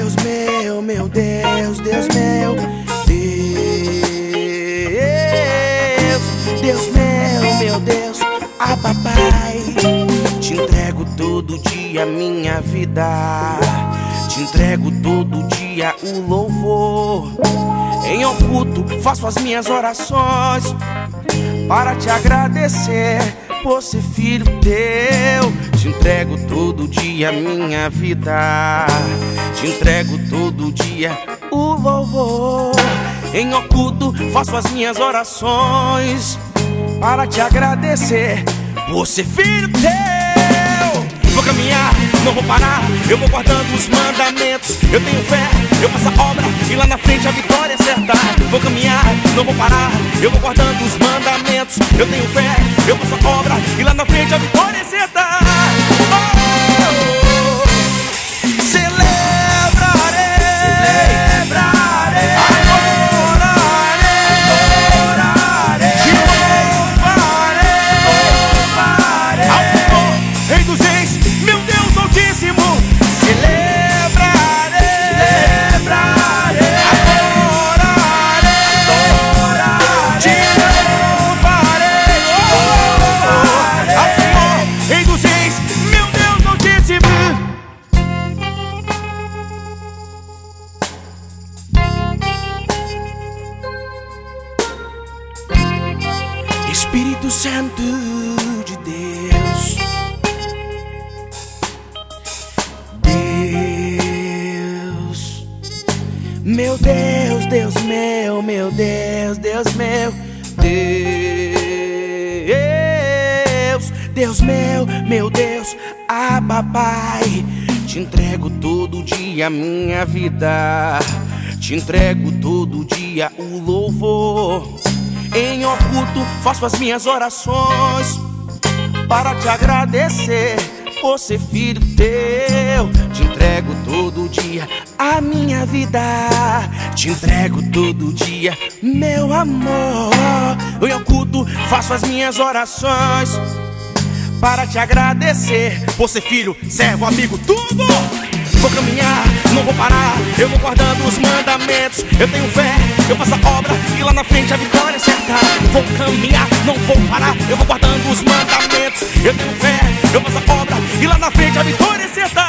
Deus meu, meu Deus, Deus meu, Deus meu Deus, ah papai, te entrego todo dia minha vida, te entrego todo dia o louvor. Em oculto faço as minhas orações para te agradecer por ser filho teu. Te entrego todo dia minha vida, te entrego todo dia o louvor. Em oculto faço as minhas orações para te agradecer por ser filho teu. Vou caminhar, não vou parar, eu vou guardando os mandamentos. Eu tenho fé, eu faço a obra e lá na frente a vitória é certa. Vou caminhar, não vou parar, eu vou guardando os mandamentos. Eu tenho fé, eu faço a obra e lá na frente a vitória é certa. Espírito Santo de Deus, Deus, meu Deus, Deus meu, meu Deus, Deus meu, Deus meu, meu Deus, ah papai, te entrego todo dia minha vida, te entrego todo dia o louvor. Em oculto faço as minhas orações para te agradecer por ser filho teu. Te entrego todo dia a minha vida, te entrego todo dia meu amor. Em oculto faço as minhas orações para te agradecer por ser filho, servo, amigo, tudo. Vou caminhar, não vou parar, eu vou guardando os mandamentos. Eu tenho fé, eu faço a obra e lá na frente a vitória é certa. Vou caminhar, não vou parar, eu vou guardando os mandamentos. Eu tenho fé, eu faço a obra e lá na frente a vitória é certa.